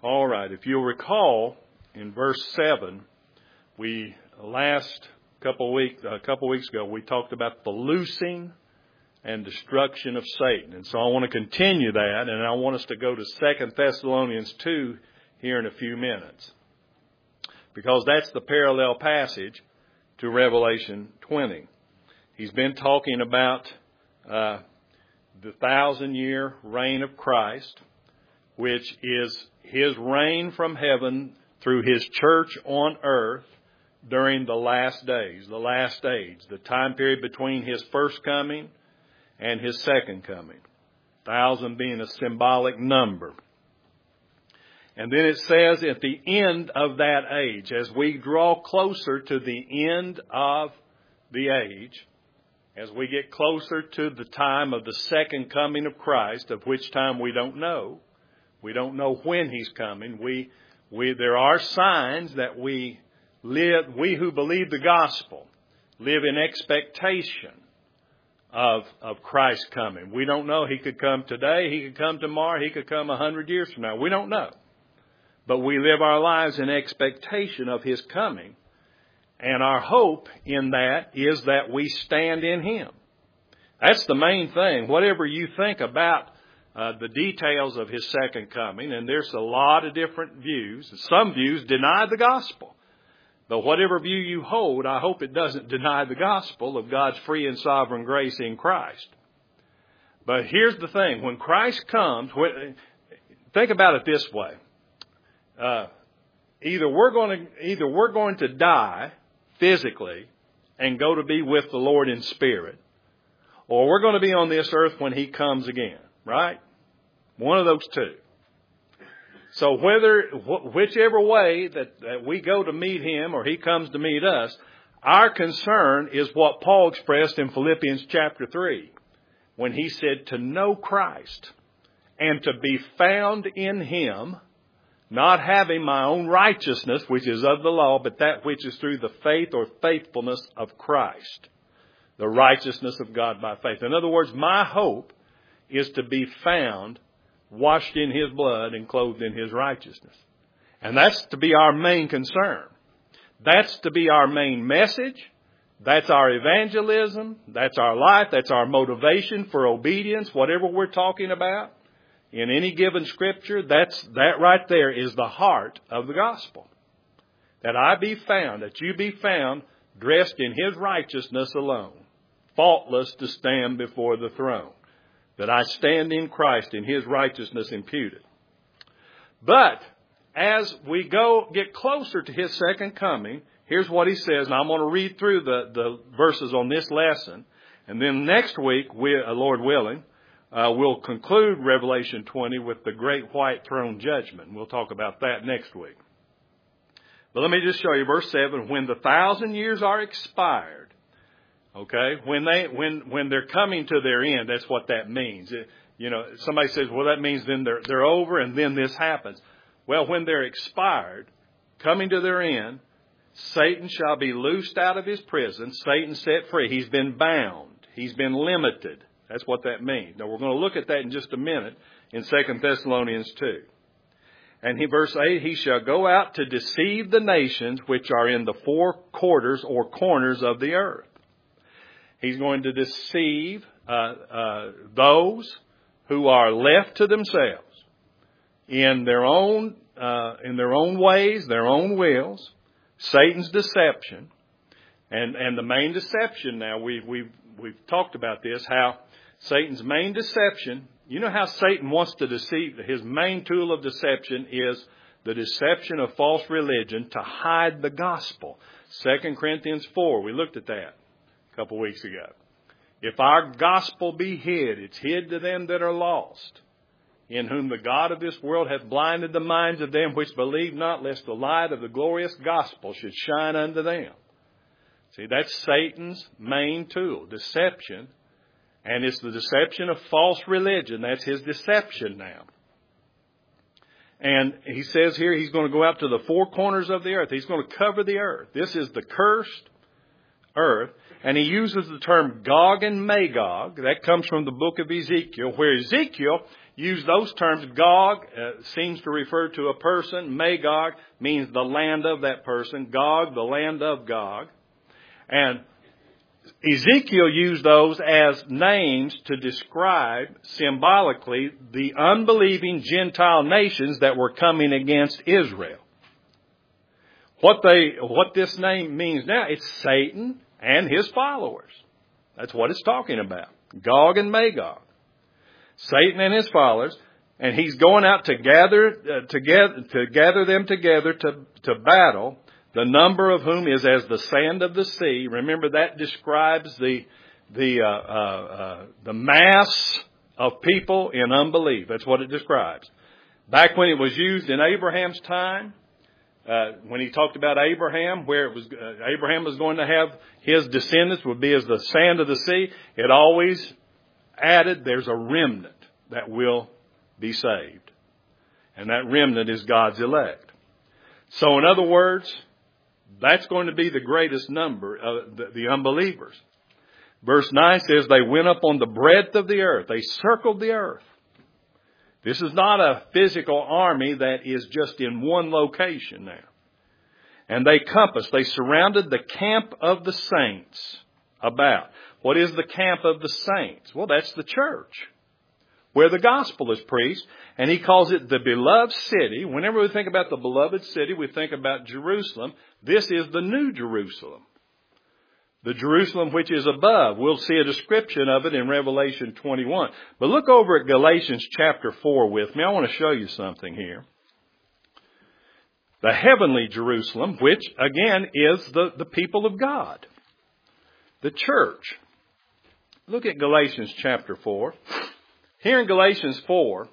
All right. If you'll recall, in verse 7, a couple weeks ago, we talked about the loosing and destruction of Satan. And so I want to continue that, and I want us to go to 2 Thessalonians 2 here in a few minutes, because that's the parallel passage to Revelation 20. He's been talking about the 1,000-year reign of Christ, which is His reign from heaven through His church on earth during the last days, the last age, the time period between His first coming and His second coming. 1,000 being a symbolic number. And then it says at the end of that age, as we draw closer to the end of the age, as we get closer to the time of the second coming of Christ, of which time we don't know when He's coming. There are signs that we who believe the gospel live in expectation of Christ coming. We don't know. He could come today. He could come tomorrow. He could come 100 years from now. We don't know. But we live our lives in expectation of His coming. And our hope in that is that we stand in Him. That's the main thing. Whatever you think about the details of His second coming, and there's a lot of different views. Some views deny the gospel. But whatever view you hold, I hope it doesn't deny the gospel of God's free and sovereign grace in Christ. But here's the thing. When Christ comes, think about it this way. Either we're going to die physically and go to be with the Lord in spirit, or we're going to be on this earth when He comes again, right? One of those two. So whichever way that we go to meet Him or He comes to meet us, our concern is what Paul expressed in Philippians chapter 3, when he said to know Christ and to be found in Him, not having my own righteousness, which is of the law, but that which is through the faith or faithfulness of Christ, the righteousness of God by faith. In other words, my hope is to be found washed in His blood and clothed in His righteousness. And that's to be our main concern. That's to be our main message. That's our evangelism. That's our life. That's our motivation for obedience, whatever we're talking about. In any given scripture, that right there is the heart of the gospel. That I be found, that you be found dressed in His righteousness alone, faultless to stand before the throne. That I stand in Christ in His righteousness imputed. But as we get closer to His second coming, here's what He says. And I'm going to read through the verses on this lesson. And then next week, Lord willing, we'll conclude Revelation 20 with the great white throne judgment. We'll talk about that next week. But let me just show you verse 7. When the 1,000 years are expired, okay, when they're coming to their end, that's what that means. Somebody says, well, that means then they're over and then this happens. Well, when they're expired, coming to their end, Satan shall be loosed out of his prison. Satan set free. He's been bound. He's been limited. That's what that means. Now, we're going to look at that in just a minute in 2 Thessalonians 2. And verse 8, he shall go out to deceive the nations which are in the four quarters or corners of the earth. He's going to deceive those who are left to themselves in their own ways, their own wills. Satan's deception, and the main deception. Now we've talked about this. How Satan's main deception. You know how Satan wants to deceive. His main tool of deception is the deception of false religion to hide the gospel. 2 Corinthians 4. We looked at that a couple weeks ago. If our gospel be hid, it's hid to them that are lost, in whom the God of this world hath blinded the minds of them which believe not, lest the light of the glorious gospel should shine unto them. See, that's Satan's main tool, deception. And it's the deception of false religion. That's his deception now. And he says here he's going to go out to the four corners of the earth. He's going to cover the earth. This is the cursed earth. And he uses the term Gog and Magog. That comes from the book of Ezekiel, where Ezekiel used those terms. Gog seems to refer to a person. Magog means the land of that person. Gog, the land of Gog. And Ezekiel used those as names to describe symbolically the unbelieving Gentile nations that were coming against Israel. What this name means now, it's Satan and his followers. That's what it's talking about. Gog and Magog. Satan and his followers. And he's going out to gather them together to battle, the number of whom is as the sand of the sea. Remember, that describes the mass of people in unbelief. That's what it describes. Back when it was used in Abraham's time, when he talked about Abraham, where it was Abraham was going to have his descendants would be as the sand of the sea, it always added there's a remnant that will be saved. And that remnant is God's elect. So in other words, that's going to be the greatest number of the unbelievers. Verse 9 says they went up on the breadth of the earth. They circled the earth. This is not a physical army that is just in one location now. And they surrounded the camp of the saints about. What is the camp of the saints? Well, that's the church, where the gospel is preached. And he calls it the beloved city. Whenever we think about the beloved city, we think about Jerusalem. This is the new Jerusalem. The Jerusalem which is above. We'll see a description of it in Revelation 21. But look over at Galatians chapter 4 with me. I want to show you something here. The heavenly Jerusalem, which again is the people of God. The church. Look at Galatians chapter 4. Here in Galatians 4,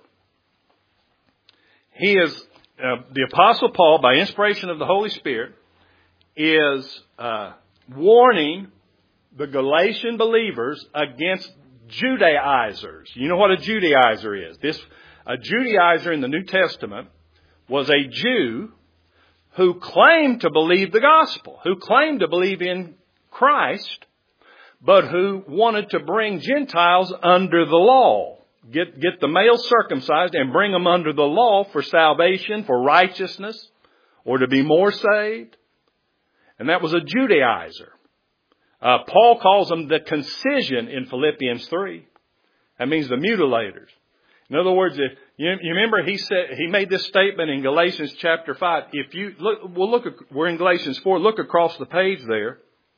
the Apostle Paul, by inspiration of the Holy Spirit, is warning the Galatian believers against Judaizers. You know what a Judaizer is? A Judaizer in the New Testament was a Jew who claimed to believe the gospel, who claimed to believe in Christ, but who wanted to bring Gentiles under the law. Get the male circumcised and bring them under the law for salvation, for righteousness, or to be more saved. And that was a Judaizer. Paul calls them the concision in Philippians 3. That means the mutilators. In other words, you remember he made this statement in Galatians chapter 5. If you look, we're in Galatians 4. Look across the page there,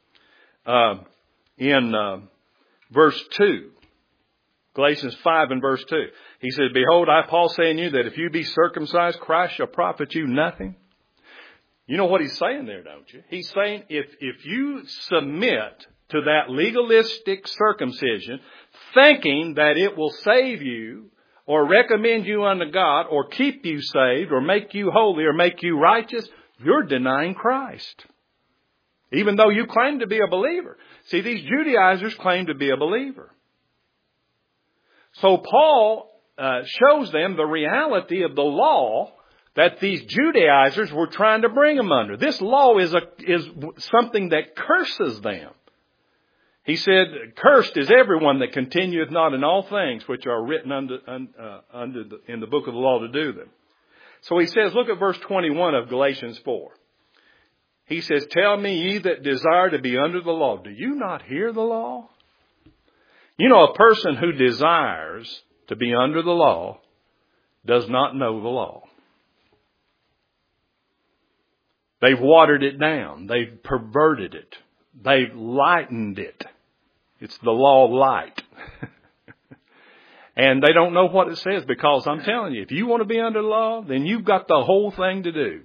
in verse 2. Galatians 5 and verse 2. He says, "Behold, I, Paul, say unto you that if you be circumcised, Christ shall profit you nothing." You know what he's saying there, don't you? He's saying if you submit to that legalistic circumcision, thinking that it will save you or recommend you unto God or keep you saved or make you holy or make you righteous, you're denying Christ. Even though you claim to be a believer. See, these Judaizers claim to be a believer. So Paul shows them the reality of the law that these Judaizers were trying to bring them under. This law is something that curses them. He said, "Cursed is everyone that continueth not in all things which are written in the book of the law to do them." So he says, look at verse 21 of Galatians 4. He says, "Tell me, ye that desire to be under the law, do you not hear the law?" You know, a person who desires to be under the law does not know the law. They've watered it down. They've perverted it. They've lightened it. It's the law of light. And they don't know what it says, because I'm telling you, if you want to be under the law, then you've got the whole thing to do.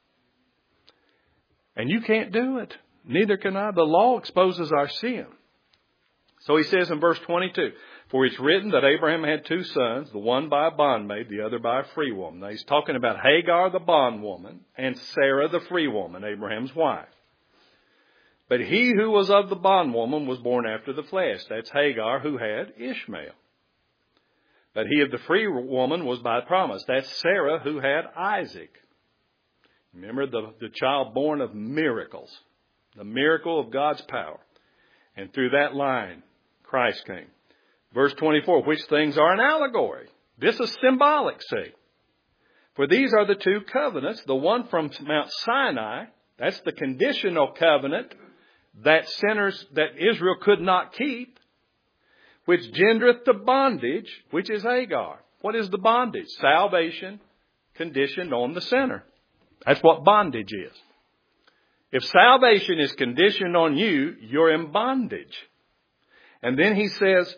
And you can't do it. Neither can I. The law exposes our sin. So he says in verse 22, "For it's written that Abraham had two sons, the one by a bondmaid, the other by a free woman." Now he's talking about Hagar the bondwoman and Sarah the free woman, Abraham's wife. "But he who was of the bondwoman was born after the flesh." That's Hagar, who had Ishmael. "But he of the free woman was by promise." That's Sarah, who had Isaac. Remember, the child born of miracles. The miracle of God's power. And through that line, Christ came. Verse 24, which things are an allegory. This is symbolic, see. For these are the two covenants, the one from Mount Sinai, that's the conditional covenant that Israel could not keep, which gendereth the bondage, which is Hagar. What is the bondage? Salvation conditioned on the sinner. That's what bondage is. If salvation is conditioned on you, you're in bondage. And then he says,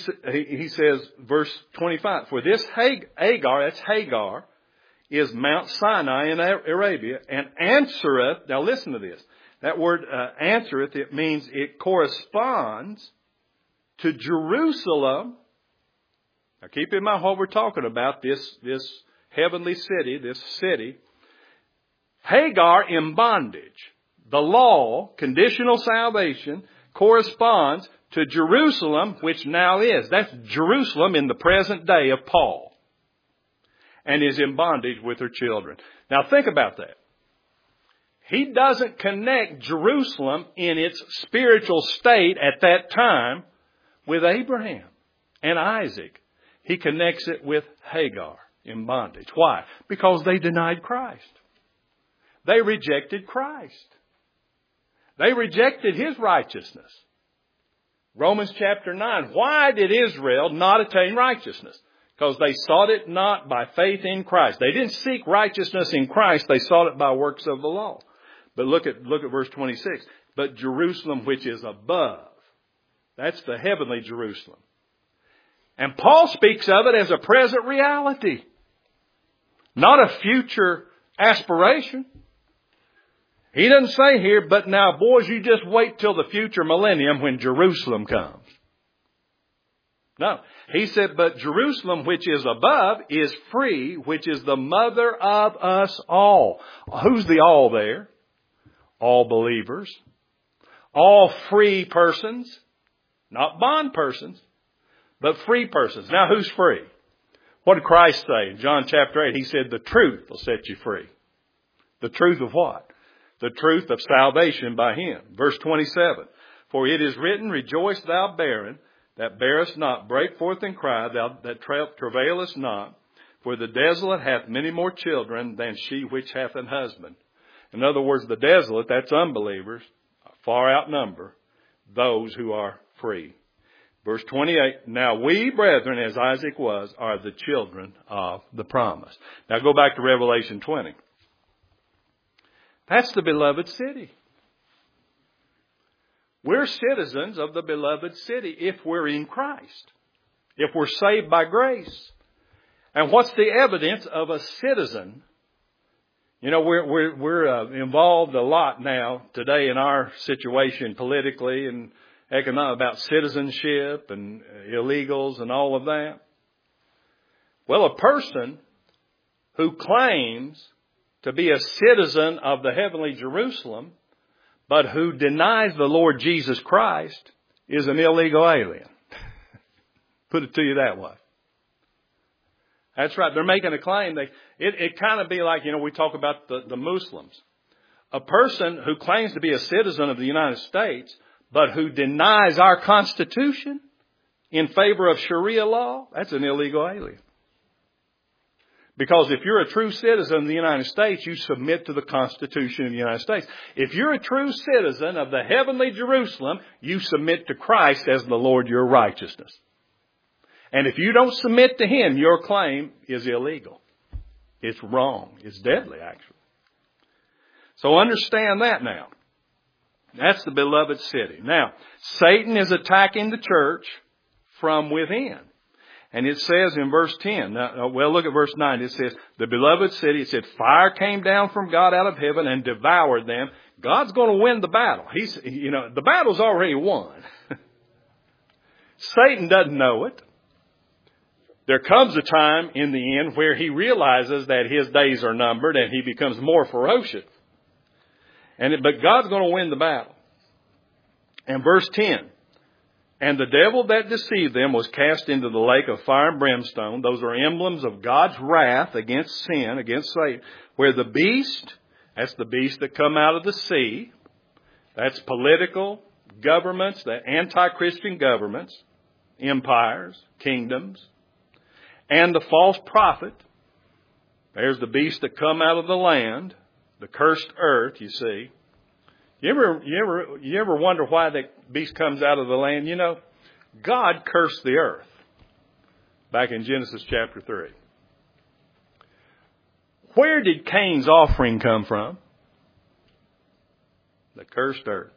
verse 25, for this Hagar, that's Hagar, is Mount Sinai in Arabia, and answereth, now listen to this, that word answereth, it means it corresponds to Jerusalem. Now keep in mind what we're talking about, this heavenly city, this city. Hagar in bondage. The law, conditional salvation, corresponds to Jerusalem, which now is. That's Jerusalem in the present day of Paul. And is in bondage with her children. Now think about that. He doesn't connect Jerusalem in its spiritual state at that time with Abraham and Isaac. He connects it with Hagar in bondage. Why? Because they denied Christ. They rejected Christ. They rejected His righteousness. Romans chapter 9. Why did Israel not attain righteousness? Because they sought it not by faith in Christ. They didn't seek righteousness in Christ. They sought it by works of the law. But look at verse 26. But Jerusalem which is above. That's the heavenly Jerusalem. And Paul speaks of it as a present reality. Not a future aspiration. He doesn't say here, but now boys, you just wait till the future millennium when Jerusalem comes. No. He said, but Jerusalem which is above is free, which is the mother of us all. Who's the all there? All believers. All free persons. Not bond persons, but free persons. Now who's free? What did Christ say in John chapter 8? He said, the truth will set you free. The truth of what? The truth of salvation by Him. Verse 27. For it is written, rejoice thou barren, that bearest not, break forth and cry, thou that travailest not, for the desolate hath many more children than she which hath an husband. In other words, the desolate, that's unbelievers, far outnumber those who are free. Verse 28, now we, brethren, as Isaac was, are the children of the promise. Now go back to Revelation 20. That's the beloved city. We're citizens of the beloved city if we're in Christ. If we're saved by grace. And what's the evidence of a citizen? You know, we're involved a lot now today in our situation politically and economic about citizenship and illegals and all of that. Well, a person who claims to be a citizen of the heavenly Jerusalem, but who denies the Lord Jesus Christ, is an illegal alien. Put it to you that way. That's right. They're making a claim. It kind of be like, you know, we talk about the Muslims. A person who claims to be a citizen of the United States, but who denies our Constitution in favor of Sharia law, that's an illegal alien. Because if you're a true citizen of the United States, you submit to the Constitution of the United States. If you're a true citizen of the heavenly Jerusalem, you submit to Christ as the Lord your righteousness. And if you don't submit to Him, your claim is illegal. It's wrong. It's deadly, actually. So understand that now. That's the beloved city. Now, Satan is attacking the church from within. And it says in verse 10, well, look at verse 9. It says, the beloved city, it said, fire came down from God out of heaven and devoured them. God's going to win the battle. The battle's already won. Satan doesn't know it. There comes a time in the end where he realizes that his days are numbered and he becomes more ferocious. But God's going to win the battle. And verse 10, and the devil that deceived them was cast into the lake of fire and brimstone. Those are emblems of God's wrath against sin, against Satan. Where the beast, that's the beast that come out of the sea. That's political governments, the anti-Christian governments, empires, kingdoms, and the false prophet. There's the beast that come out of the land, the cursed earth, you see. You ever wonder why that beast comes out of the land? You know, God cursed the earth back in Genesis chapter 3. Where did Cain's offering come from? The cursed earth.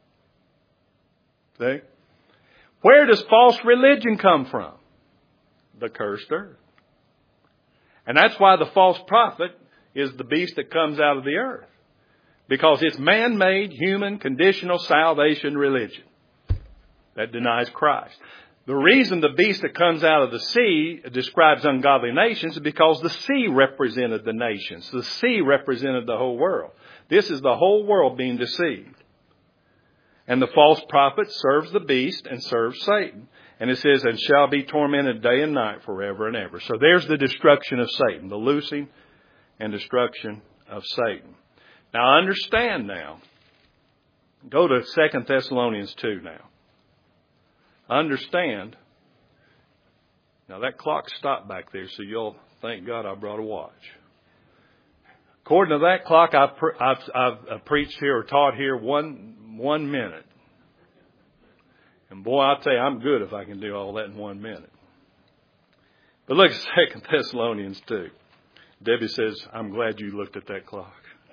See? Where does false religion come from? The cursed earth. And that's why the false prophet is the beast that comes out of the earth. Because it's man-made, human, conditional salvation religion that denies Christ. The reason the beast that comes out of the sea describes ungodly nations is because the sea represented the nations. The sea represented the whole world. This is the whole world being deceived. And the false prophet serves the beast and serves Satan. And it says, and shall be tormented day and night forever and ever. So there's the destruction of Satan, the loosing and destruction of Satan. Now understand now. Go to 2 Thessalonians 2 now. Understand. Now that clock stopped back there, so you'll thank God I brought a watch. According to that clock, I've preached here or taught here one minute. And boy, I'll tell you, I'm good if I can do all that in 1 minute. But look at 2 Thessalonians 2. Debbie says, I'm glad you looked at that clock.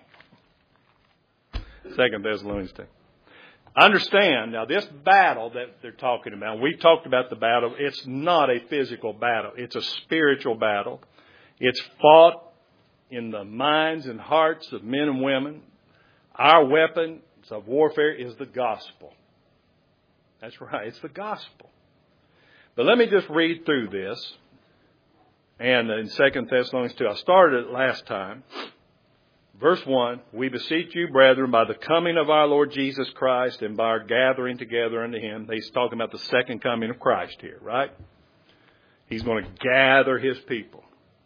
2 Thessalonians 2. Understand, now this battle that they're talking about, we talked about the battle, it's not a physical battle. It's a spiritual battle. It's fought in the minds and hearts of men and women. Our weapons of warfare is the gospel. That's right, it's the gospel. But let me just read through this. And in 2 Thessalonians 2, I started it last time. Verse 1, we beseech you, brethren, by the coming of our Lord Jesus Christ and by our gathering together unto Him. He's talking about the second coming of Christ here, right? He's going to gather His people.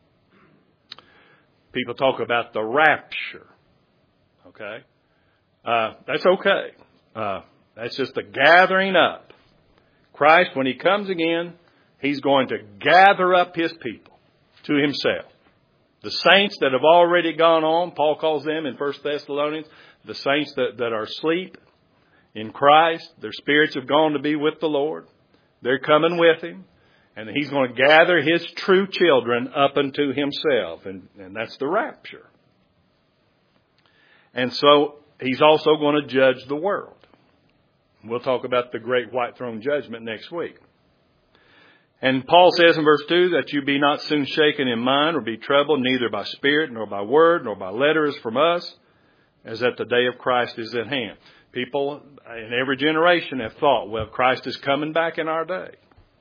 People talk about the rapture. Okay? That's okay. That's just the gathering up. Christ, when He comes again, He's going to gather up His people to Himself. The saints that have already gone on, Paul calls them in 1 Thessalonians, the saints that are asleep in Christ, their spirits have gone to be with the Lord. They're coming with Him. And He's going to gather His true children up unto Himself. And that's the rapture. And so He's also going to judge the world. We'll talk about the great white throne judgment next week. And Paul says in verse 2 that you be not soon shaken in mind or be troubled, neither by spirit, nor by word, nor by letters from us, as that the day of Christ is at hand. People in every generation have thought, well, Christ is coming back in our day.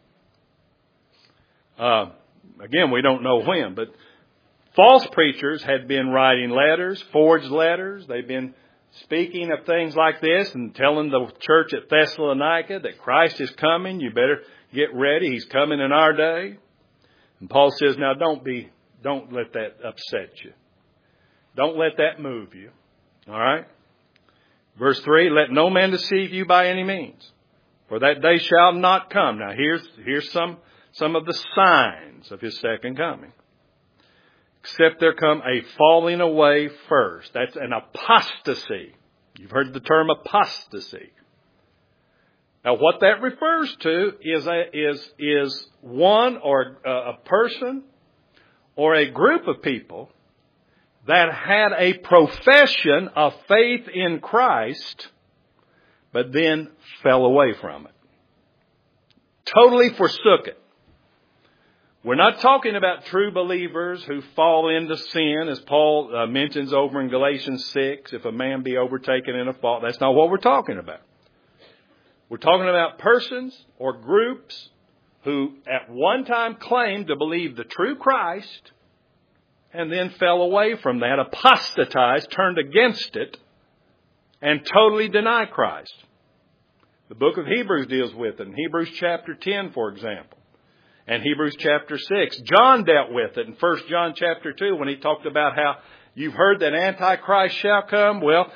Again, we don't know when, but false preachers had been writing letters, forged letters. They've been speaking of things like this and telling the church at Thessalonica that Christ is coming. You better get ready. He's coming in our day. And Paul says, now don't let that upset you. Don't let that move you. All right? Verse 3, let no man deceive you by any means, for that day shall not come. Now here's some of the signs of His second coming. Except there come a falling away first. That's an apostasy. You've heard the term apostasy. Now, what that refers to is one or a person or a group of people that had a profession of faith in Christ, but then fell away from it. Totally forsook it. We're not talking about true believers who fall into sin, as Paul mentions over in Galatians 6, if a man be overtaken in a fault. That's not what we're talking about. We're talking about persons or groups who at one time claimed to believe the true Christ and then fell away from that, apostatized, turned against it, and totally denied Christ. The book of Hebrews deals with it, in Hebrews chapter 10, for example, and Hebrews chapter 6. John dealt with it in 1 John chapter 2 when he talked about how you've heard that Antichrist shall come. Well,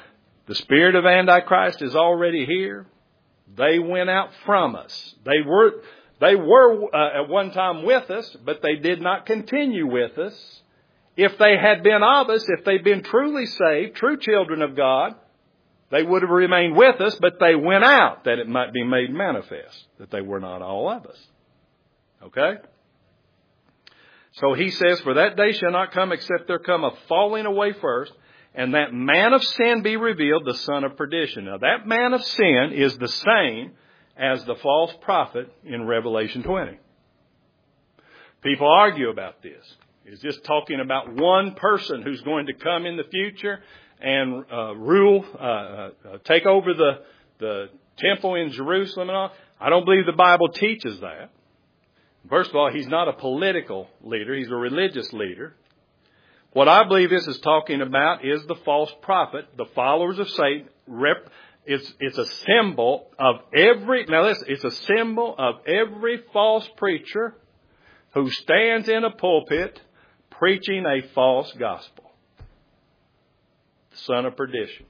The spirit of Antichrist is already here. They went out from us. They were at one time with us, but they did not continue with us. If they had been of us, if they'd been truly saved, true children of God, they would have remained with us, but they went out that it might be made manifest that they were not all of us. Okay? So he says, for that day shall not come except there come a falling away first, and that man of sin be revealed, the son of perdition. Now that man of sin is the same as the false prophet in Revelation 20. People argue about this. Is this talking about one person who's going to come in the future and rule, take over the temple in Jerusalem and all? I don't believe the Bible teaches that. First of all, he's not a political leader. He's a religious leader. What I believe this is talking about is the false prophet, the followers of Satan. It's a symbol of every, now listen, it's a symbol of every false preacher who stands in a pulpit preaching a false gospel. The son of perdition.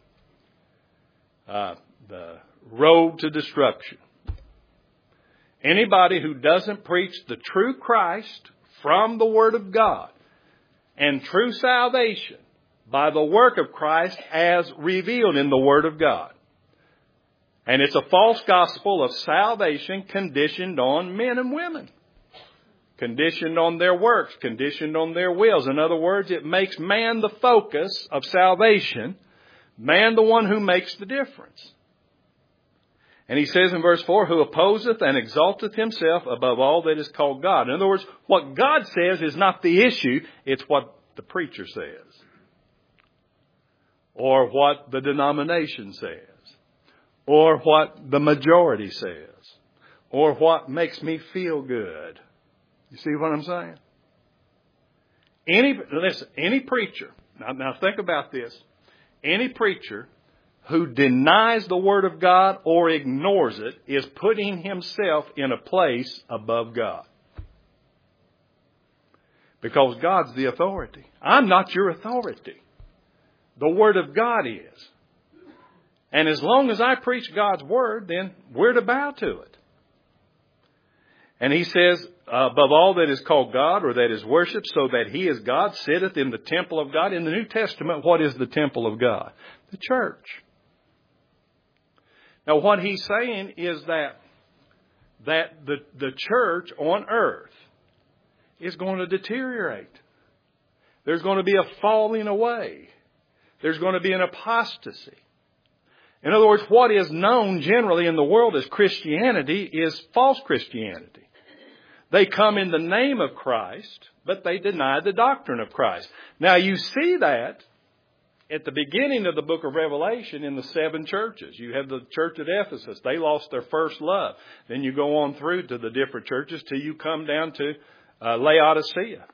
The road to destruction. Anybody who doesn't preach the true Christ from the Word of God and true salvation by the work of Christ as revealed in the Word of God. And it's a false gospel of salvation conditioned on men and women. Conditioned on their works, conditioned on their wills. In other words, it makes man the focus of salvation, man the one who makes the difference. And he says in verse 4, who opposeth and exalteth himself above all that is called God. In other words, what God says is not the issue, it's what the preacher says. Or what the denomination says. Or what the majority says. Or what makes me feel good. You see what I'm saying? Any preacher, now think about this. Any preacher who denies the Word of God or ignores it is putting himself in a place above God. Because God's the authority. I'm not your authority. The Word of God is. And as long as I preach God's Word, then we're to bow to it. And he says, above all that is called God or that is worshipped, so that he is God, sitteth in the temple of God. In the New Testament, what is the temple of God? The church. Now what he's saying is that the church on earth is going to deteriorate. There's going to be a falling away. There's going to be an apostasy. In other words, what is known generally in the world as Christianity is false Christianity. They come in the name of Christ, but they deny the doctrine of Christ. Now you see that at the beginning of the book of Revelation in the 7 churches. You have the church at Ephesus. They lost their first love. Then you go on through to the different churches till you come down to Laodicea.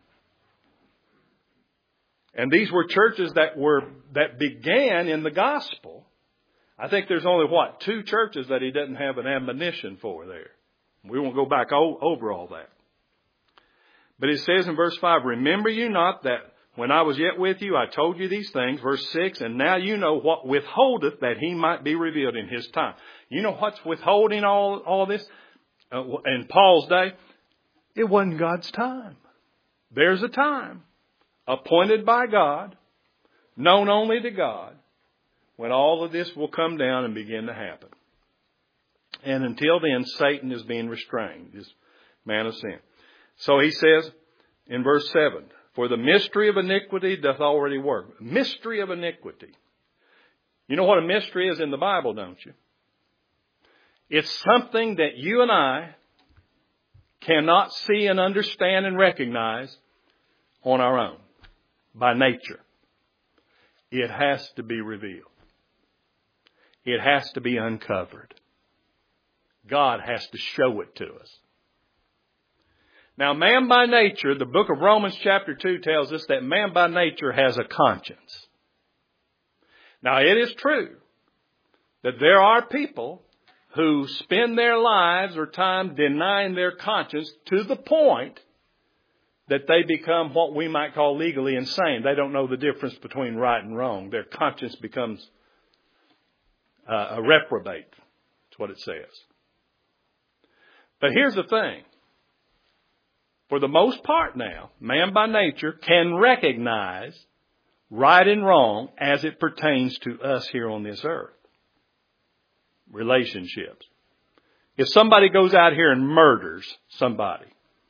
And these were churches that began in the gospel. I think there's only, 2 churches that he doesn't have an admonition for there. We won't go back over all that. But it says in verse 5, remember you not that when I was yet with you, I told you these things. Verse 6, and now you know what withholdeth that he might be revealed in his time. You know what's withholding all this? In Paul's day, it wasn't God's time. There's a time appointed by God, known only to God, when all of this will come down and begin to happen. And until then, Satan is being restrained, this man of sin. So he says in verse 7, for the mystery of iniquity doth already work. Mystery of iniquity. You know what a mystery is in the Bible, don't you? It's something that you and I cannot see and understand and recognize on our own, by nature. It has to be revealed. It has to be uncovered. God has to show it to us. Now, man by nature, the book of Romans chapter 2 tells us that man by nature has a conscience. Now, it is true that there are people who spend their lives or time denying their conscience to the point that they become what we might call legally insane. They don't know the difference between right and wrong. Their conscience becomes a reprobate. That's what it says. But here's the thing. For the most part now, man by nature can recognize right and wrong as it pertains to us here on this earth. Relationships. If somebody goes out here and murders somebody,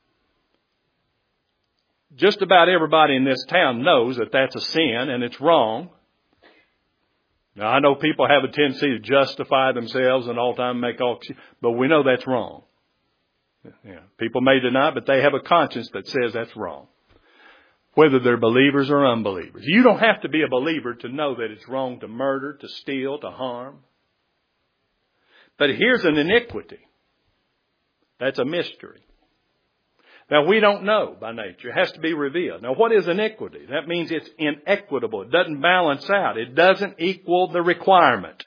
just about everybody in this town knows that that's a sin and it's wrong. Now, I know people have a tendency to justify themselves and all the time make all, but we know that's wrong. Yeah, people may deny, but they have a conscience that says that's wrong. Whether they're believers or unbelievers. You don't have to be a believer to know that it's wrong to murder, to steal, to harm. But here's an iniquity. That's a mystery. Now, we don't know by nature. It has to be revealed. Now, what is iniquity? That means it's inequitable. It doesn't balance out. It doesn't equal the requirement.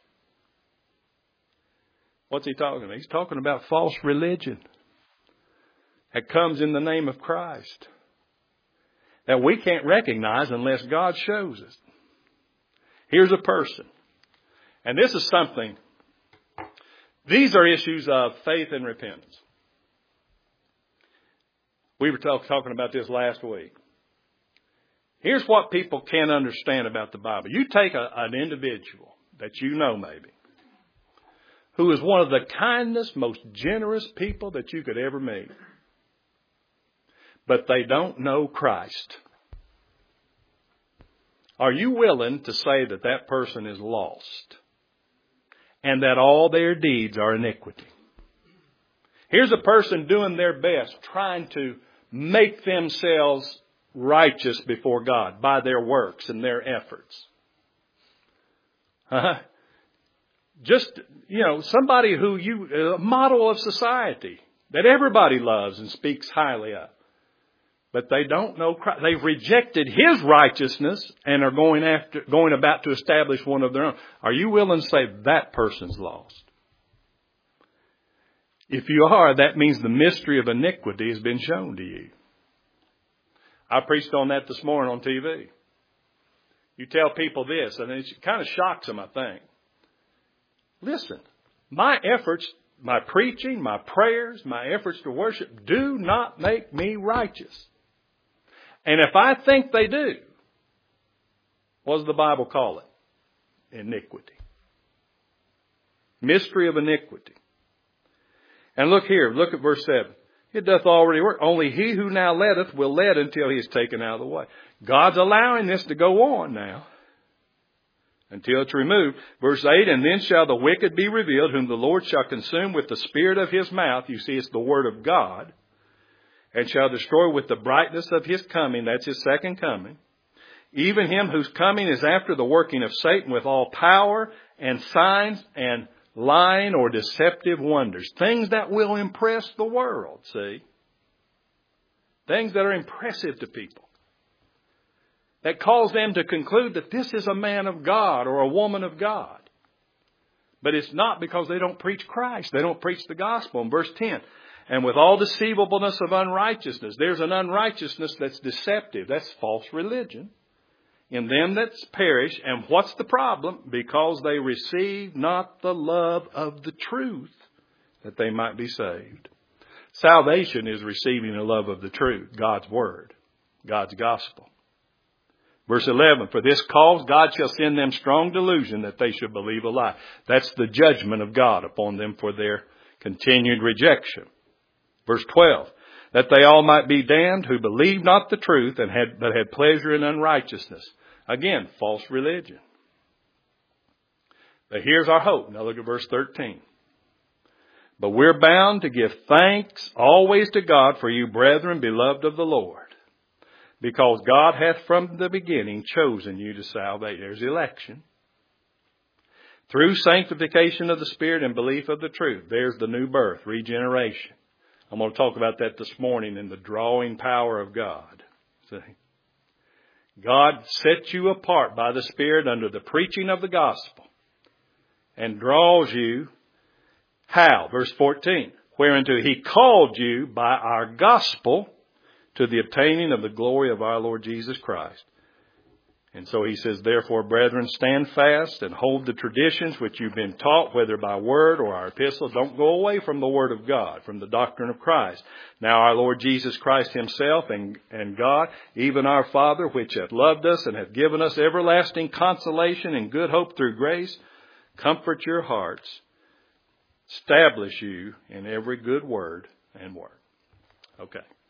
What's he talking about? He's talking about false religion that comes in the name of Christ, that we can't recognize unless God shows us. Here's a person. And this is something. These are issues of faith and repentance. We were talking about this last week. Here's what people can't understand about the Bible. You take an individual that you know maybe, who is one of the kindest, most generous people that you could ever meet. But they don't know Christ. Are you willing to say that that person is lost and that all their deeds are iniquity? Here's a person doing their best, trying to make themselves righteous before God by their works and their efforts. Just, somebody who a model of society that everybody loves and speaks highly of. But they don't know Christ. They've rejected His righteousness and are going about to establish one of their own. Are you willing to say that person's lost? If you are, that means the mystery of iniquity has been shown to you. I preached on that this morning on TV. You tell people this, and it kind of shocks them, I think. Listen, my efforts, my preaching, my prayers, my efforts to worship do not make me righteous. And if I think they do, what does the Bible call it? Iniquity. Mystery of iniquity. And look here, look at verse 7. It doth already work. Only he who now letteth will let until he is taken out of the way. God's allowing this to go on now until it's removed. Verse 8, and then shall the wicked be revealed, whom the Lord shall consume with the spirit of His mouth. You see, it's the word of God. And shall destroy with the brightness of His coming. That's His second coming. Even him whose coming is after the working of Satan with all power and signs and lying or deceptive wonders. Things that will impress the world, see? Things that are impressive to people. That cause them to conclude that this is a man of God or a woman of God. But it's not, because they don't preach Christ. They don't preach the gospel. In verse 10, and with all deceivableness of unrighteousness. There's an unrighteousness that's deceptive. That's false religion. In them that perish. And what's the problem? Because they receive not the love of the truth, that they might be saved. Salvation is receiving the love of the truth, God's word, God's gospel. Verse 11, for this cause God shall send them strong delusion, that they should believe a lie. That's the judgment of God upon them for their continued rejection. Verse 12, that they all might be damned who believed not the truth, but had pleasure in unrighteousness. Again, false religion. But here's our hope. Now look at verse 13. But we're bound to give thanks always to God for you, brethren, beloved of the Lord, because God hath from the beginning chosen you to salvation. There's election. Through sanctification of the Spirit and belief of the truth. There's the new birth, regeneration. I'm going to talk about that this morning in the drawing power of God. See? God sets you apart by the Spirit under the preaching of the gospel and draws you. How? Verse 14. Whereunto He called you by our gospel to the obtaining of the glory of our Lord Jesus Christ. And so he says, therefore, brethren, stand fast and hold the traditions which you've been taught, whether by word or our epistle. Don't go away from the word of God, from the doctrine of Christ. Now our Lord Jesus Christ himself and God, even our Father, which hath loved us and hath given us everlasting consolation and good hope through grace, comfort your hearts, establish you in every good word and work. Okay.